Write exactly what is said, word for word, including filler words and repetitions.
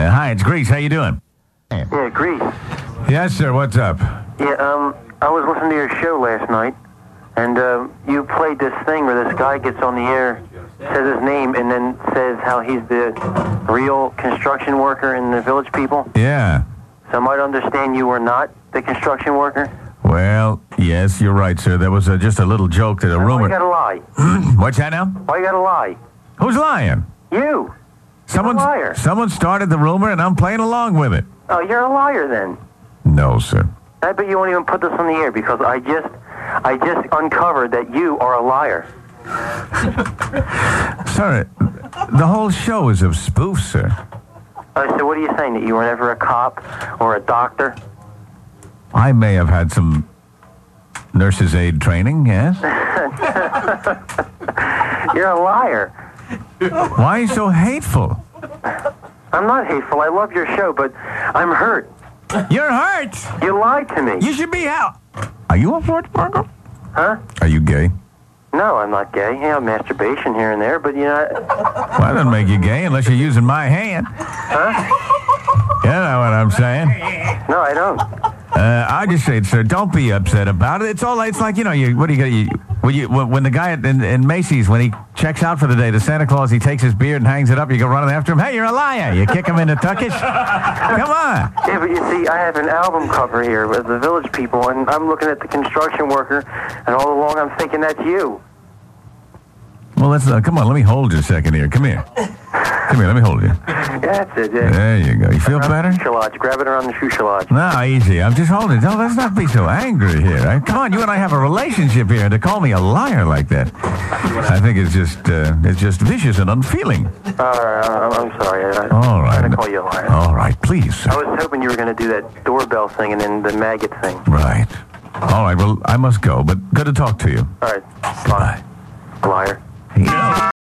Uh, hi, it's Grease. How you doing? Yeah, Grease. Yes, sir. What's up? Yeah, um, I was listening to your show last night, and uh, you played this thing where this guy gets on the air, says his name, and then says how he's the real construction worker in the Village People. Yeah. So I might understand you were not the construction worker? Well, yes, you're right, sir. There was uh, just a little joke that a Why rumor... you gotta lie? What's that now? Why you gotta lie? Who's lying? You. Someone, a liar. Someone started the rumor, and I'm playing along with it. Oh, you're a liar then. No, sir. I bet you won't even put this on the air because I just, I just uncovered that you are a liar. Sir, the whole show is a spoof, sir. Uh, so what are you saying, that you were never a cop or a doctor? I may have had some nurse's aid training, yes? You're a liar. Why are you so hateful? I'm not hateful. I love your show, but I'm hurt. You're hurt! You lied to me. You should be out. Are you a Fort Burger? Huh? Are you gay? No, I'm not gay. Yeah, masturbation here and there, but you know... Well, that doesn't make you gay unless you're using my hand. Huh? You know what I'm saying? No, I don't. Uh, I just say, sir, don't be upset about it. It's all. It's like, you know, you. What do you got? You, when, you, when the guy in, in Macy's, when he checks out for the day, the Santa Claus, he takes his beard and hangs it up. You go running after him. Hey, you're a liar. You kick him in the tuckish. Come on. Yeah, but you see, I have an album cover here with the Village People, and I'm looking at the construction worker, and all along I'm thinking that's you. Well, let's. Uh, come on, let me hold you a second here. Come here. Come here, let me hold you. Yeah, that's it. Yeah. There you go. You feel better? Shushalodge. Grab it around the shushalodge. No, easy. I'm just holding it. Don't, let's not be so angry here. Right? Come on, you and I have a relationship here, and to call me a liar like that, I think it's just uh, it's just vicious and unfeeling. All right, I'm, I'm sorry. I, All right. I'm going to call you a liar. All right, please. Sir. I was hoping you were going to do that doorbell thing and then the maggot thing. Right. All right, well, I must go, but good to talk to you. All right. Goodbye. Liar. Yeah.